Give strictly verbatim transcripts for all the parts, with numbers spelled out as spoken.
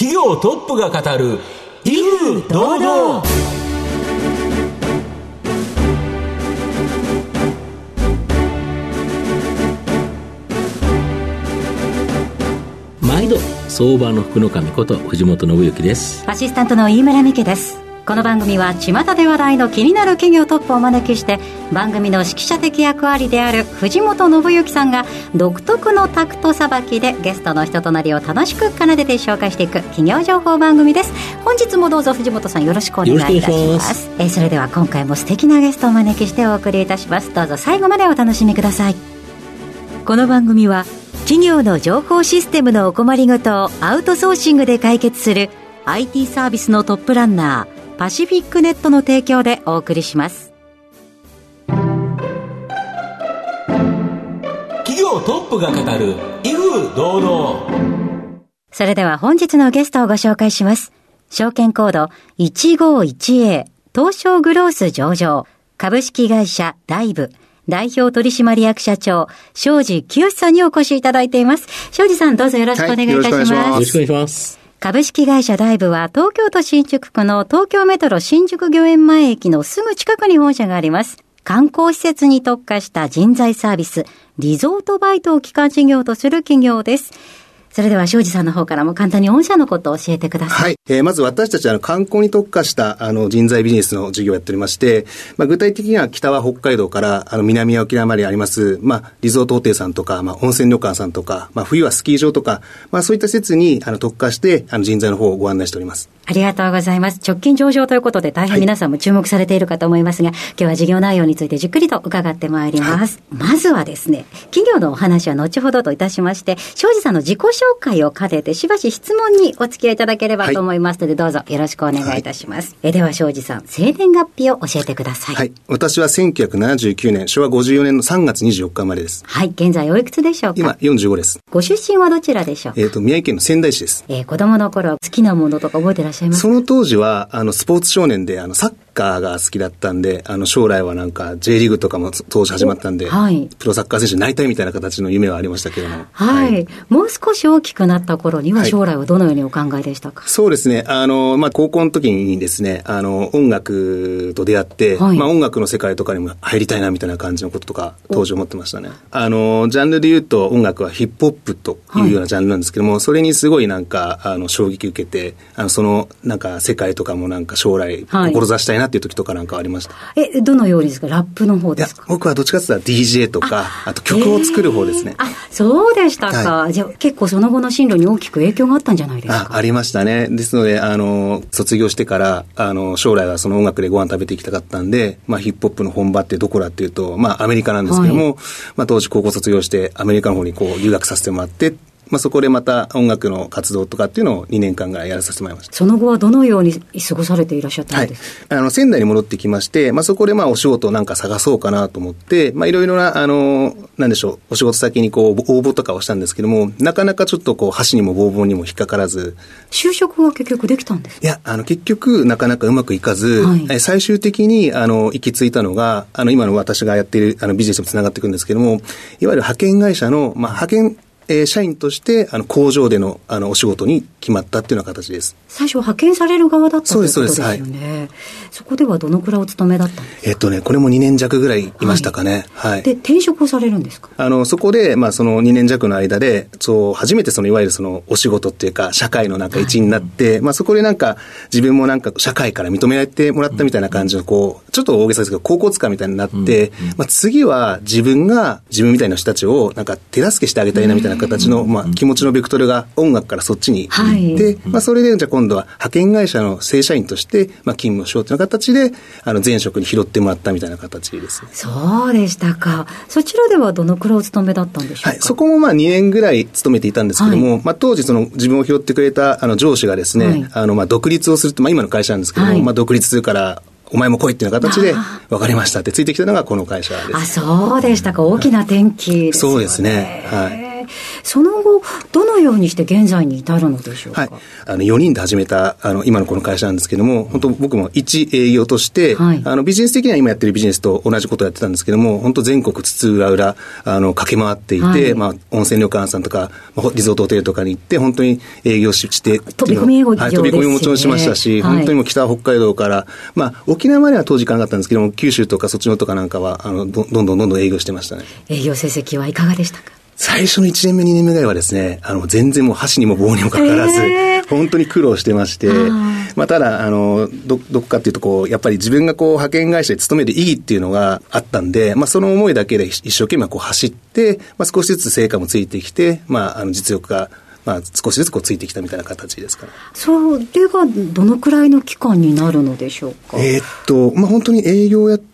企業トップが語る威風堂々。 毎度相場の福の神こと藤本信之です。 アシスタントの飯村美希です。この番組は巷で話題の気になる企業トップをお招きして、番組の指揮者的役割である藤本信之さんが独特のタクトさばきでゲストの人となりを楽しく奏でて紹介していく企業情報番組です。本日もどうぞ藤本さんよろしくお願いいたします。えー、それでは今回も素敵なゲストをお招きしてお送りいたします。どうぞ最後までお楽しみください。この番組は企業の情報システムのお困りごとをアウトソーシングで解決する アイティー サービスのトップランナーパシフィックネットの提供でお送りします。 企業トップが語る威風堂々。 それでは本日のゲストをご紹介します。証券コード いちごいちエー 東証グロース上場株式会社ダイブ代表取締役社長庄司清さんにお越しいただいています。庄司さんどうぞよろしくお願いいたします。 はい、よろしくお願いします。 株式会社ダイブは東京都新宿区の東京メトロ新宿御苑前駅のすぐ近くに本社があります。観光施設に特化した人材サービス、リゾートバイトを基幹事業とする企業です。それでは庄司さんの方からも簡単に御社のことを教えてください。 はい、えー、まず私たちはあの観光に特化したあの人材ビジネスの事業をやっておりまして、まあ、具体的には北は北海道からあの南は沖縄まであります、まあ、リゾートホテルさんとか、まあ、温泉旅館さんとか、まあ、冬はスキー場とか、まあ、そういった施設にあの特化してあの人材の方をご案内しております。 ありがとうございます。直近上場ということで大変皆さんも注目されているかと思いますが、はい、今日は事業内容についてじっくりと伺ってまいります。はい、まずはですね、企業のお話は後ほどといたしまして、庄司さんの自己紹介を兼ねてしばし質問にお付き合いいただければと思いますので、はい、どうぞよろしくお願いいたします。はい、えでは庄司さん、生年月日を教えてください。 はい、私はせんきゅうひゃくななじゅうきゅうねんしょうわごじゅうよねんのさんがつにじゅうよっか生まれです。 はい、現在おいくつでしょうか？ 今よんじゅうごです。 ご出身はどちらでしょうか？ えっと、宮城県の仙台市です。 えー、子供の頃好きなものとか覚えていらっしゃいますか？ その当時はあのスポーツ少年であのサッカーが好きだったんで、あの将来はなんか J リーグとかも当時始まったんで、はい、プロサッカー選手になりたいみたいな形の夢はありましたけども、 はいはい、もう少し大きくなった頃には将来はどのようにお考えでしたか？ はい、そうですね、あの、まあ、高校の時にですね、あの音楽と出会って、はい、まあ、音楽の世界とかにも入りたいなみたいな感じのこととか当時思ってましたね。あのジャンルで言うと音楽はヒップホップというようなジャンルなんですけども、はい、それにすごいなんかあの衝撃受けて、あのそのなんか世界とかもなんか将来志したいなっていう時とかなんかありました。 はい、えどのようにですか？ラップの方ですか？ いや、僕はどっちかというと ディージェー とか あ, あと曲を作る方ですね。 あ、そうでしたか。はい、じゃあ結構その後の進路に大きく影響があったんじゃないですか？ あ, ありましたね。ですのであの卒業してからあの将来はその音楽でご飯食べていきたかったんで、まあ、ヒップホップの本場ってどこだっていうと、まあ、アメリカなんですけども、はい、まあ、当時高校卒業してアメリカの方にこう留学させてもらって、まあ、そこでまた音楽の活動とかっていうのをにねんかんぐらいやらさせてもらいました。 その後はどのように過ごされていらっしゃったんですか？ はい、あの仙台に戻ってきまして、まあ、そこでまあお仕事をなんか探そうかなと思って、まあ、いろいろなあのなんでしょう、お仕事先にこう応募とかをしたんですけども、なかなかちょっとこう箸にも棒々にも引っかからず。 就職は結局できたんですか？ いや、あの結局なかなかうまくいかず、はい、最終的にあの行き着いたのがあの今の私がやっているあのビジネスとつながっていくんですけども、いわゆる派遣会社の、まあ、派遣えー、社員としてあの工場でのあのお仕事に決まったっていうような形です。 最初派遣される側だったということですよね。 そうです、そうです、はい、 そこではどのくらいお勤めだったんですか？ えっとね、これもにねん弱ぐらいいましたかね。はいはい、 で転職をされるんですか？ あのそこで、まあ、そのにねん弱の間でそう初めてそのいわゆるそのお仕事っていうか社会のなんか一員になって、はい、まあ、そこでなんか自分もなんか社会から認められてもらったみたいな感じのこうちょっと大げさですけど高校使みたいになって、うんうん、まあ、次は自分が自分みたいな人たちをなんか手助けしてあげたいなみたいな形の、まあ、気持ちのベクトルが音楽からそっちに行って、はい、まあ、それでじゃあ今度は派遣会社の正社員として、まあ、勤務をしようという形であの前職に拾ってもらったみたいな形ですね。 そうでしたか。そちらではどのくらいお勤めだったんでしょうか？ はい、そこもまあにねんぐらい勤めていたんですけども、はい、まあ、当時その自分を拾ってくれたあの上司がですね、はい、あのまあ独立をするって、まあ、今の会社なんですけども、はい、まあ、独立するからお前も来いっていう形で分かりましたってついてきたのがこの会社です。 あ、そうでしたか。大きな転機ですよね。 そうですね。はい。 その後どのようにして現在に至るのでしょうか。 はい、あのよにんで始めたあの今のこの会社なんですけども、本当僕も一営業として、はい、あのビジネス的には今やってるビジネスと同じことをやってたんですけども、本当全国津々浦々あの駆け回っていて、はい、まあ、温泉旅館さんとかリゾートホテルとかに行って本当に営業して飛び込み営業ですよね。はい、飛び込みももちろんしましたし、はい、本当にもう北北海道から、まあ、沖縄までは当時行かなかったんですけども、九州とかそっちのとかなんかはあの ど, どんどんどんどん営業してましたね。 営業成績はいかがでしたか。 最初のいちねんめにねんめぐらいはですね、あの全然もう箸にも棒にもかからず、本当に苦労してまして、まあ、ただあの ど, どっかっていうとこうやっぱり自分がこう派遣会社で勤める意義っていうのがあったんで、まあ、その思いだけで一生懸命こう走って、まあ、少しずつ成果もついてきて、まあ、あの実力がまあ、少しずつこうついてきたみたいな形ですから。 それがどのくらいの期間になるのでしょうか。 えー、っと、まあ、本当に営業やって、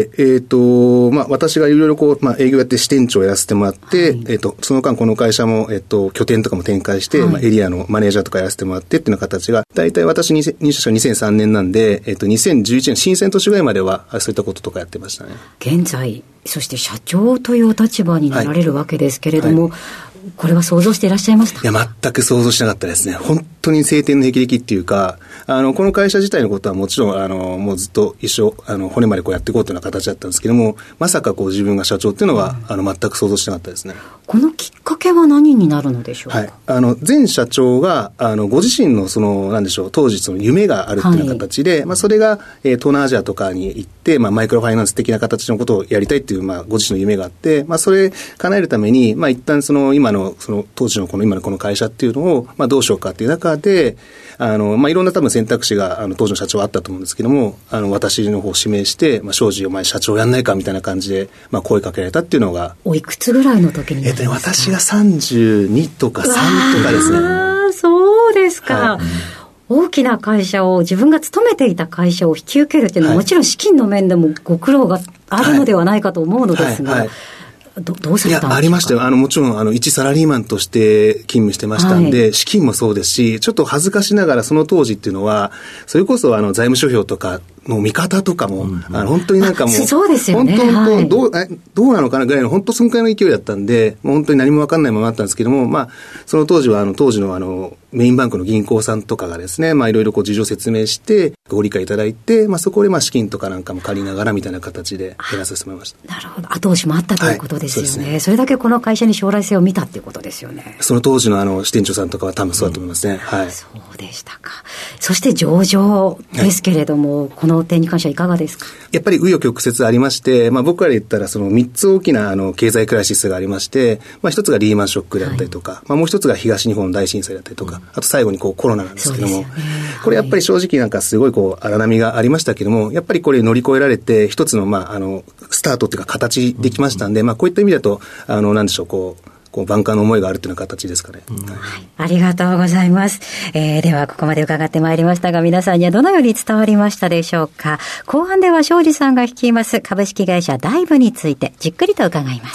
えー、っと、まあ、私がいろいろこう、まあ、営業やって支店長をやらせてもらって、はい、えー、っと、その間この会社も、えー、っと、拠点とかも展開して、はい、まあ、エリアのマネージャーとかやらせてもらってっていうような形が、大体私入社したにせんさんねんなんで、えー、っと、にせんじゅういちねん新鮮年ぐらいまでは、そういったこととかやってましたね。 現在、そして社長という立場になられるわけですけれども、はいはい、これは想像していらっしゃいましたか。 いや、全く想像しなかったですね。本当に晴天の霹靂っていうか、あのこの会社自体のことはもちろんあのもうずっと一生あの骨までこうやっていこうというような形だったんですけども、まさかこう自分が社長っていうのは、うん、あの全く想像してなかったですね。 このきっかけは何になるのでしょうか。はい、 あの前社長があのご自身のそのなんでしょう、当時その夢があるっていうような形で、はい、まあ、それが、えー、東南アジアとかに行って、まあ、マイクロファイナンス的な形のことをやりたいっていう、まあ、ご自身の夢があって、まあ、それ叶えるために、まあ、一旦その今のその当時のこの今のこの会社っていうのを、まあ、どうしようかっていう中で、あの、まあ、いろんな多分選択肢があの当時の社長はあったと思うんですけども、あの私の方を指名して、まあ、庄司お前社長やんないかみたいな感じで、まあ、声かけられたっていうのが。 おいくつぐらいの時になりますか。 えっとね、私がさんじゅうにとかさんとかですね。 ああ、そうですか。はい、大きな会社を、自分が勤めていた会社を引き受けるっていうのは、はい、もちろん資金の面でもご苦労があるのではないかと思うのですが、はいはいはい、ど, どうされたんですか。いや、ありましたよ。あのもちろんあの一サラリーマンとして勤務してましたんで、はい、資金もそうですし、ちょっと恥ずかしながらその当時っていうのはそれこそあの財務諸表とかの見方とかも、うんうん、あの本当になんかもうそうですよね、 本当本当どう、はい、どうなのかなぐらいの本当そのくらいの勢いだったんで、もう本当に何も分かんないままだったんですけども、まあその当時はあの当時のあのメインバンクの銀行さんとかがですね、まあいろいろこう事情説明してご理解いただいて、まあそこでまあ資金とかなんかも借りながらみたいな形でやらせてもらいました。 なるほど、後押しもあったということですよね。はい、 そ, ねそれだけこの会社に将来性を見たっていうことですよね。 その当時のあの支店長さんとかは多分そうだと思いますね。うん、はい。 そうでしたか。そして上場ですけれども、はい、この点に関してはいかがですか。 やっぱり紆余曲折ありまして、まあ、僕から言ったらそのみっつ大きなあの経済クライシスがありまして、まあ、一つがリーマンショックであったりとか、はい、まあ、もう一つが東日本大震災だったりとか、うん、あと最後にこうコロナなんですけども、ね、これやっぱり正直なんかすごいこう荒波がありましたけども、やっぱりこれ乗り越えられて一つのまああのスタートっていうか形できましたんで、うん、まあ、こういった意味だとあのなんでしょう、こうこう万感の思いがあるというような形ですかね。うん、はい、 ありがとうございます。えー、ではここまで伺ってまいりましたが、皆さんにはどのように伝わりましたでしょうか。後半では庄司さんが率います株式会社ダイブについてじっくりと伺います。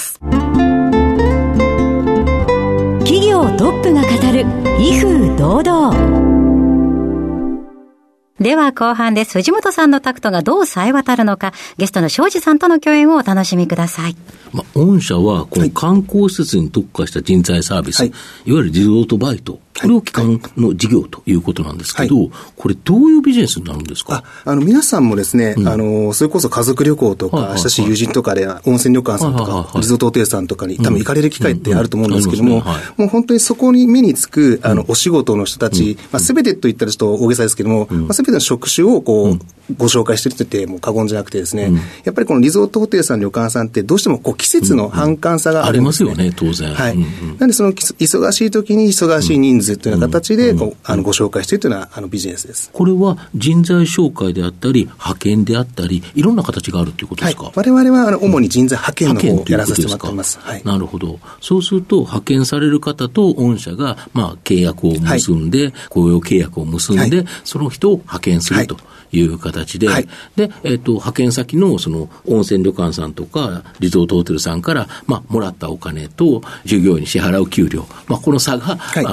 企業トップが語る威風堂々。では後半です。藤本さんのタクトがどう冴え渡るのか、ゲストの庄司さんとの共演をお楽しみください。 まあ、御社はこの観光施設に特化した人材サービス、はい、いわゆるリゾートバイト、これを基幹の事業ということなんですけど、はい、これどういうビジネスになるんですか。 ああの皆さんもですね、うん、あのそれこそ家族旅行とか、はいはいはい、親しい友人とかで温泉旅館さんとか、はいはいはい、リゾートホテルさんとかに多分行かれる機会ってあると思うんですけども、うんうんうん、ね、はい、もう本当にそこに目につくあのお仕事の人たち、うん、まあ、全てと言ったらちょっと大げさですけども、うん、まあ、全ての職種をこう、うん、ご紹介してると言っても過言じゃなくてですね、うん、やっぱりこのリゾートホテルさん旅館さんってどうしてもこう季節の反感差があるんですね。 うんうん、ありますよね、当然。 はい。うんうん、なんでその忙しい時に忙しい人数というような形でこう、うんうん、あのご紹介しているというのはあのビジネスです。 これは人材紹介であったり派遣であったりいろんな形があるということですか。 はい、我々はあの主に人材派遣の方をやらさせてもらっています。はい、 なるほど。そうすると派遣される方と御社がまあ契約を結んで、はい、雇用契約を結んで、はい、その人を派遣するという形で、はい、で、えっと、派遣先のその温泉旅館さんとかリゾートホテルさんからまあもらったお金と従業員に支払う給料、まあこの差が、はい、あの御社の収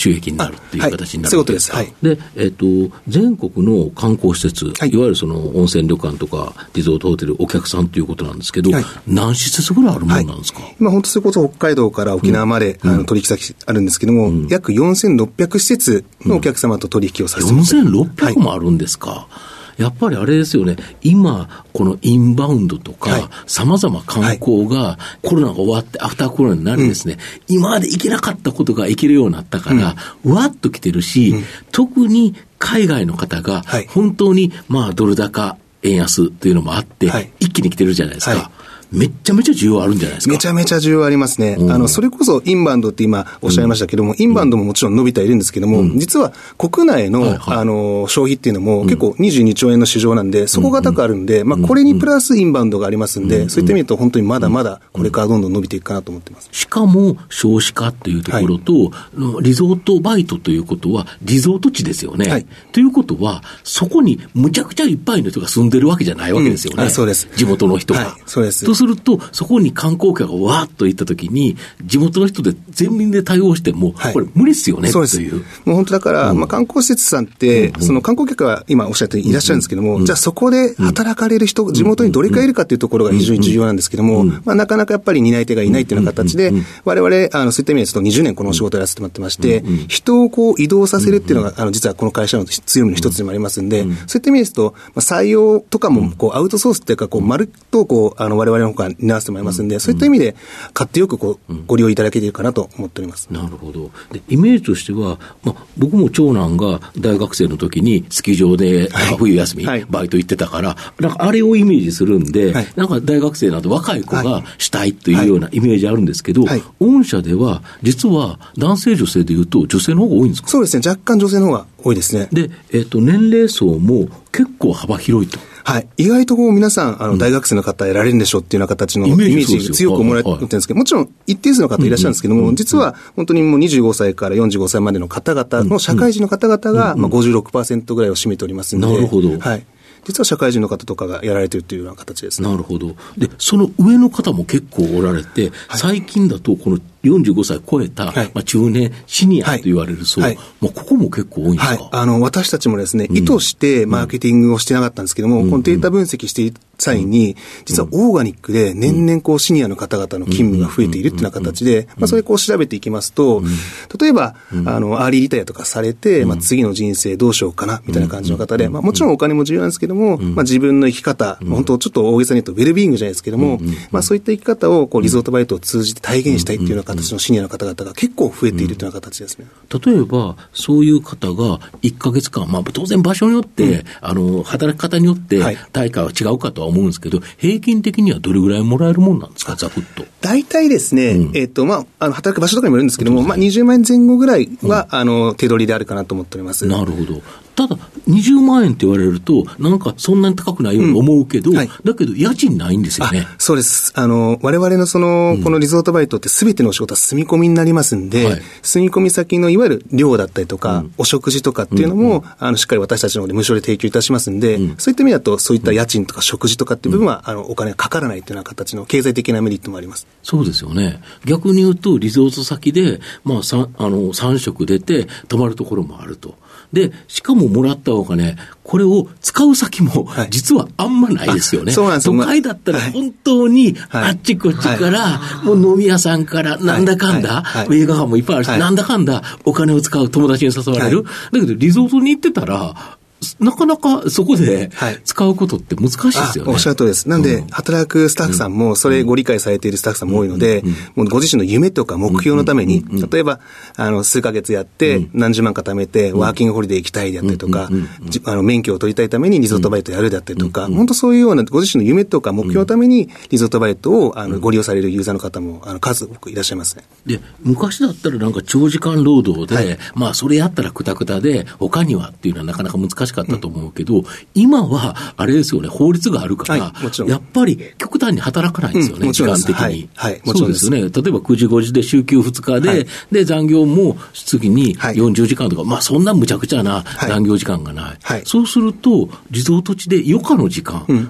収益になるっていう形になるわけですか。 はいはい、そういうことです。 はい、で、えっ、ー、と、全国の観光施設、はい、いわゆるその温泉旅館とかリゾートホテルお客さんということなんですけど、はい、何施設ぐらいあるものなんですか。はい、 今本当それこそ北海道から沖縄まで、うん、あの取引先あるんですけども、うん、約よんせんろっぴゃく施設のお客様と取引をさせてます。 よんせんろっぴゃくもあるんですか。はい、やっぱりあれですよね、今、このインバウンドとか、さまざま観光がコロナが終わって、アフターコロナになりですね、うん、今まで行けなかったことが行けるようになったから、うん、わっと来てるし、うん、特に海外の方が、本当に、まあ、ドル高、円安というのもあって、はい、一気に来てるじゃないですか。はい、めちゃめちゃ需要あるんじゃないですか。 めちゃめちゃ需要ありますね。うん、あの、それこそインバウンドって今おっしゃいましたけども、うん、インバウンドももちろん伸びてはいるんですけども、うん、実は国内の、はいはい、あの、消費っていうのも結構にじゅうにちょうえんの市場なんで、そこが高くあるんで、うん、まあ、これにプラスインバウンドがありますんで、うん、そういった意味でと本当にまだまだこれからどんどん伸びていくかなと思ってます。 しかも少子化っていうところと、はい、リゾートバイトということはリゾート地ですよね。はい、ということは、そこにむちゃくちゃいっぱいの人が住んでるわけじゃないわけですよね。うん、 そうです。 地元の人が。 はい、そうです。 とすると、そこに観光客がわーっと行ったときに、地元の人で全民で対応しても、はい、これ無理ですよね。 そうです。もう本当だから、うん、まあ、観光施設さんって、うん、その観光客は今おっしゃっていらっしゃるんですけども、うん、じゃあそこで働かれる人、うん、地元にどれくらいいるかっていうところが非常に重要なんですけども、うん、まあ、なかなかやっぱり担い手がいないっていうような形で、うん、我々、あの、そういった意味でちょっとにじゅうねんこのお仕事をやらせてもらってまして、うん、人をこう移動させるっていうのが、あの、実はこの会社の強みの一つでもありますんで、うん、そういった意味ですと、まあ、採用とかも、こう、アウトソースっていうか、こう、まるっと、こう、あの、我々の方から担わせてもらいますんで、そういった意味で、買ってよくこう、うん、ご利用いただけているかなと思っております。 なるほど。で、イメージとしては、まあ、僕も長男が大学生の時にスキー場で、はい、冬休み、はい、バイト行ってたから、なんかあれをイメージするんで、はい、なんか大学生など若い子がしたいというようなイメージあるんですけど、はいはい、御社では実は男性女性でいうと女性の方が多いんですか。 そうですね。若干女性の方が多いですね。 で、えっと、年齢層も結構幅広いと。 はい。意外とこう皆さん、あの、大学生の方やられるんでしょうっていうような形のイメージが強く思われてるんですけど、もちろん一定数の方いらっしゃるんですけども、実は本当にもうにじゅうごさいからよんじゅうごさいまでの方々の社会人の方々が、まあ ごじゅうろくパーセント ぐらいを占めておりますので。 なるほど。 はい。実は社会人の方とかがやられているというような形ですね。 なるほど。で、その上の方も結構おられて、はい、最近だとこのよんじゅうごさい超えた、はい、まあ、中年シニアと言われる層、はいはい、まあ、ここも結構多いんですか。はい、 あの私たちもですね、うん、意図してマーケティングをしてなかったんですけども、うん、このデータ分析している際に、実はオーガニックで年々こうシニアの方々の勤務が増えているというような形で、まあ、それをこう調べていきますと、例えば、あのアーリーリタイアとかされて、まあ、次の人生どうしようかなみたいな感じの方で、まあ、もちろんお金も重要なんですけども、まあ、自分の生き方、本当ちょっと大げさに言うとウェルビーイングじゃないですけども、まあ、そういった生き方をこうリゾートバイトを通じて体現したいというような形のシニアの方々が結構増えているというような形ですね。 例えばそういう方がいっかげつかん、まあ、当然場所によって、うん、あの働き方によって対価は違うかとは思うんですけど、平均的にはどれぐらいもらえるもんなんですか、ざくっと。 大体ですね、うん、えっとまあ、あの働く場所とかにもよるんですけども、まあ、にじゅうまんえんぜん後ぐらいは、うん、あの手取りであるかなと思っております。 なるほど。ただにじゅうまんえんって言われるとなんかそんなに高くないように思うけど、うん、はい、だけど家賃ないんですよね。 そうです。あの我々のその、うん、このリゾートバイトって全てのお仕事は住み込みになりますんで、はい、住み込み先のいわゆる寮だったりとか、うん、お食事とかっていうのも、うん、あのしっかり私たちの方で無償で提供いたしますんで、うん、そういった意味だとそういった家賃とか食事とかっていう部分は、うん、あのお金がかからないというような形の経済的なメリットもあります。 そうですよね。逆に言うとリゾート先で、まあ、さあのさん食出て泊まるところもあると。で、しかももらったお金、これを使う先も実はあんまないですよね。はい、そうなんですよ。都会だったら本当にあっちこっちから、はい、もう飲み屋さんからなんだかんだ、はいはい、映画館もいっぱいあるし、はい、なんだかんだお金を使う友達に誘われる。はい、だけどリゾートに行ってたら、なかなかそこで使うことって難しいですよね。 おっしゃるとおりです。なんで、うん、働くスタッフさんもそれご理解されているスタッフさんも多いので、うんうん、もうご自身の夢とか目標のために、うんうん、例えばあの数ヶ月やって何十万か貯めてワーキングホリデー行きたいであったりとか、うんうんうん、あの免許を取りたいためにリゾートバイトやるであったりとか、うんうん、本当そういうようなご自身の夢とか目標のためにリゾートバイトをあのご利用されるユーザーの方もあの数多くいらっしゃいますね。 で、昔だったらなんか長時間労働で、はい、まあそれやったらクタクタで他にはっていうのはなかなか難しかったと思うけど、うん、今はあれですよね、法律があるから、はい、やっぱり極端に働かないんですよね、うん、時間的に、はいはい、もちろんです。そうですよね。例えばくじごじで週休ふつかで、はい、で残業も次によんじゅうじかんとか、はい、まあそんな無茶苦茶な残業時間がない、はいはい、そうするとリゾート地で余暇の時間、うん、結構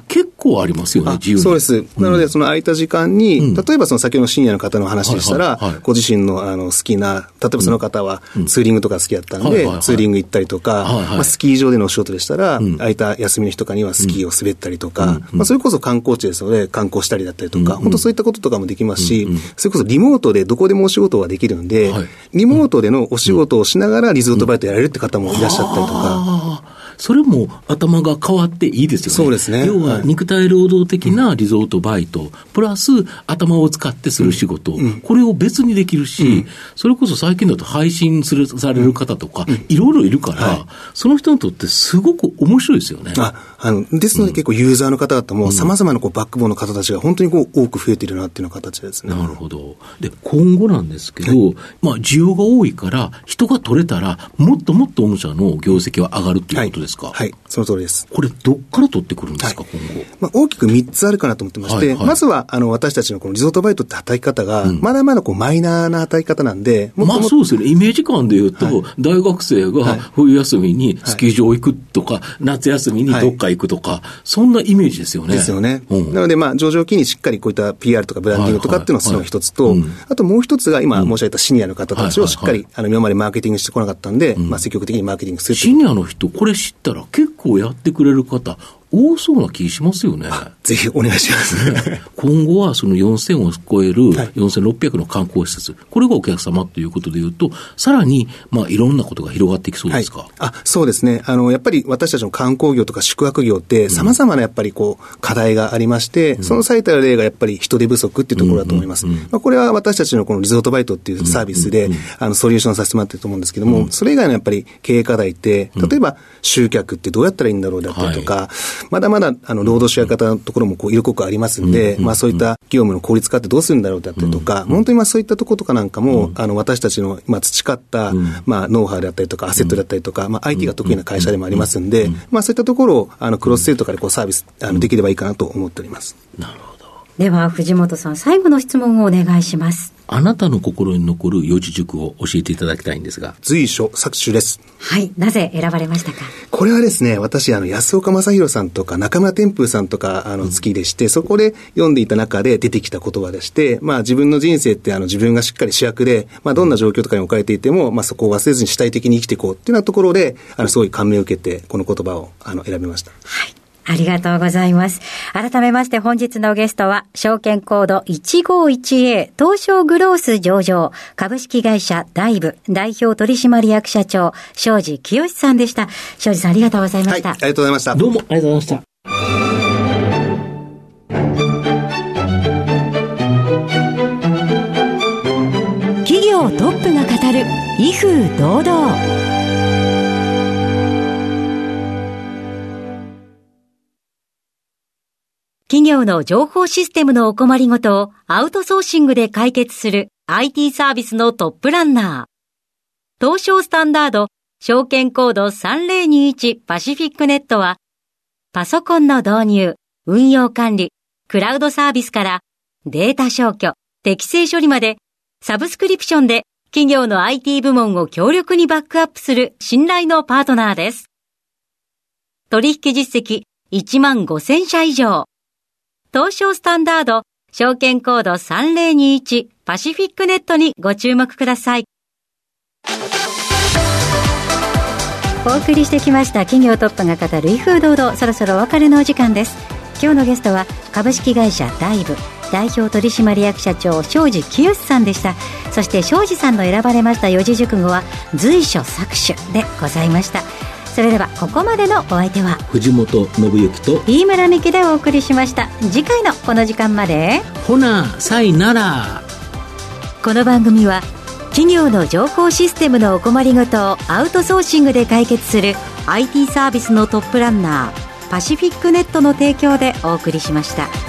構ありますよね、自由に。 そうです。なので、その空いた時間に、うん、例えばその先ほどのシニアの方の話でしたら、はいはいはい、ご自身のあの好きな、例えばその方はツーリングとか好きだったんで、うんはいはいはい、ツーリング行ったりとか、はいはいまあ、スキー場でのお仕事でしたら、うん、空いた休みの日とかにはスキーを滑ったりとか、うんまあ、それこそ観光地ですので観光したりだったりとか、うん、本当そういったこととかもできますし、うん、それこそリモートでどこでもお仕事ができるんで、はい、リモートでのお仕事をしながらリゾートバイトやられるって方もいらっしゃったりとか、 うんそれも頭が変わっていいですよね。 そうですね。 要は肉体労働的なリゾートバイト、うん、プラス頭を使ってする仕事、うん、これを別にできるし、うん、それこそ最近だと配信するされる方とか、うん、いろいろいるから、はい、その人にとってすごく面白いですよね。 あ、あのですので、うん、結構ユーザーの方々も様々なこうバックボーンの方たちが本当にこう多く増えているなっていうような形ですね。 なるほど。で今後なんですけど、はい、まあ需要が多いから人が取れたらもっともっと御社の業績は上がるっていうことですか。 はい、はいその通りです。 これどっから取ってくるんですか、はい、今後。 まあ、大きくみっつあるかなと思ってまして、はいはい、まずはあの私たちのこのリゾートバイトって働き方が、うん、まだまだこうマイナーな働き方なんで、 もっともっとまあそうですよね。イメージ感で言うと、はい、大学生が冬休みにスキー場行くとか、はい、夏休みにどっか行くとか、はい、そんなイメージですよね。 ですよね。 うん、 なのでまあ上場期にしっかりこういった ピーアール とかブランディングとかっていうのがその一つと、はいはいはいうん、あともう一つが今申し上げたシニアの方たちをしっかり、はいはいはい、あの今までマーケティングしてこなかったんで、うん、まあ積極的にマーケティングする。 シニアの人これ知ったら結構やってくれる方多そうな気しますよね。 ぜひお願いします、 ね、今後はそのよんせんを超えるよんせんろっぴゃくの観光施設、はい、これがお客様ということでいうとさらにまあいろんなことが広がっていきそうですか。はい、 あそうですね。あのやっぱり私たちの観光業とか宿泊業って様々なやっぱりこう課題がありまして、うん、その最たる例がやっぱり人手不足っていうところだと思います、うんうんうんまあ、これは私たちのこのリゾートバイトっていうサービスで、うんうんうん、あのソリューションさせてもらってると思うんですけども、うん、それ以外のやっぱり経営課題って例えば集客ってどうやったらいいんだろうだったりとか、はい、まだまだあの労働者や方のところもこう色濃くありますんで、うんうんうんまあ、そういった業務の効率化ってどうするんだろうだったりとか、うんうん、本当にまあそういったところとかなんかも、うん、あの私たちのまあ培った、うんまあ、ノウハウであったりとかアセットだったりとか、まあ、アイティー が得意な会社でもありますんで、うんうんまあ、そういったところをあのクロスセールとかでこうサービスあのできればいいかなと思っております。 なるほど。 では藤本さん最後の質問をお願いします。 あなたの心に残る四字熟語を教えていただきたいんですが。 随所作取です。 はい。なぜ選ばれましたか。 これはですね、私あの安岡正弘さんとか中村天風さんとかあの好きでして、うん、そこで読んでいた中で出てきた言葉でして、まあ自分の人生ってあの自分がしっかり主役で、まあどんな状況とかに置かれていても、まあそこを忘れずに主体的に生きていこうっていうようなところで、あのすごい感銘を受けてこの言葉をあの選びました。 はい。ありがとうございます。改めまして本日のゲストは、証券コード いちごいちエー 東証グロース上場株式会社ダイブ代表取締役社長庄司清さんでした。庄司さんありがとうございました。はい、 ありがとうございました。 どうもありがとうございました。 企業トップが語る威風堂々。 企業の情報システムのお困りごとをアウトソーシングで解決する アイティー サービスのトップランナー。東証スタンダード証券コードさんぜろにいちパシフィックネットはパソコンの導入、運用管理、クラウドサービスからデータ消去、適正処理までサブスクリプションで企業の アイティー 部門を強力にバックアップする信頼のパートナーです。取引実績いちまんごせんしゃ以上。東証スタンダード証券コードさんぜろにいちパシフィックネットにご注目ください。お送りしてきました企業トップが語る威風堂々、そろそろお別れのお時間です。今日のゲストは株式会社ダイブ代表取締役社長庄司清さんでした。そして庄司さんの選ばれました四字熟語は随所作取でございました。それではここまでのお相手は藤本信之と飯村美希でお送りしました。次回のこの時間までほなさいなら。 この番組は企業の情報システムのお困りごとをアウトソーシングで解決する アイティー サービスのトップランナーパシフィックネットの提供でお送りしました。